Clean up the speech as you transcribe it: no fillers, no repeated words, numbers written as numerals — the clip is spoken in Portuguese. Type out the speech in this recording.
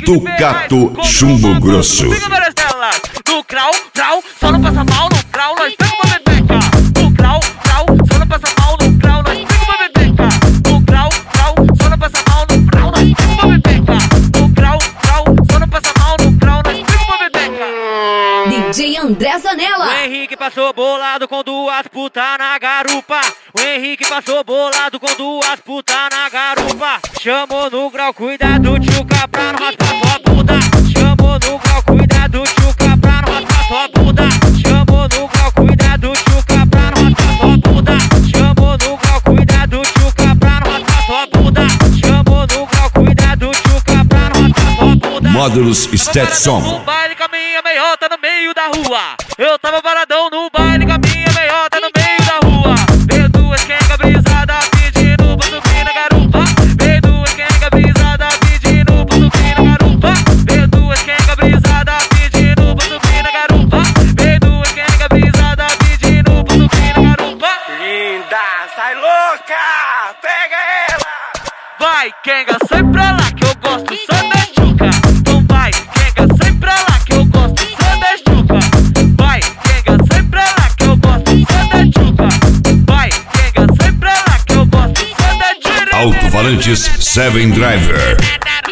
Tucato Chumbo Grosso. Fica várias delas. No grau, grau, só não passa mal. No grau, nós pega uma bebeca. No grau, grau, só não passa mal. No grau, nós pega uma bebeca. No grau, grau, só não passa mal. No grau, nós pega uma bebeca. No grau, grau, só não passa mal. No grau, nós pega uma bebeca. DJ André Zanella. O Henrique passou bolado com duas putas na garupa. O Henrique passou bolado com duas putas na garupa. Chamou no grau, cuidado, tchuca, pra não raspar sua bunda. Chamou no grau, cuidado, tchuca, pra não raspar sua bunda. Chamou no grau, cuidado, tchuca, pra não raspar sua bunda. Chamou no grau, cuidado, tchuca, pra não raspar sua bunda. Chamou no grau, cuidado, tchuca, pra não raspar sua bunda. Módulos Stetson. No baile com a minha meiota no meio da rua. Eu tava paradão no baile com a minha meiota no meio da rua. Veio duas quenga brisada pedindo pra subir na garupa. Veio duas quenga brisada pedindo pra subir na garupa. Veio duas quenga brisada pedindo pra subir na garupa. Veio duas quenga brisada pedindo pra subir na garupa. Linda, sai louca, pega ela. Vai, quenga, sai pra lá que eu gosto só da chuca. Então vai, quenga, sai pra lá que eu gosto só da chuca. Vai, quenga, sai pra lá que eu gosto só da chuca. Vai, quenga, sai pra lá que eu gosto só da chuca. Alto Falantes 7 Driver.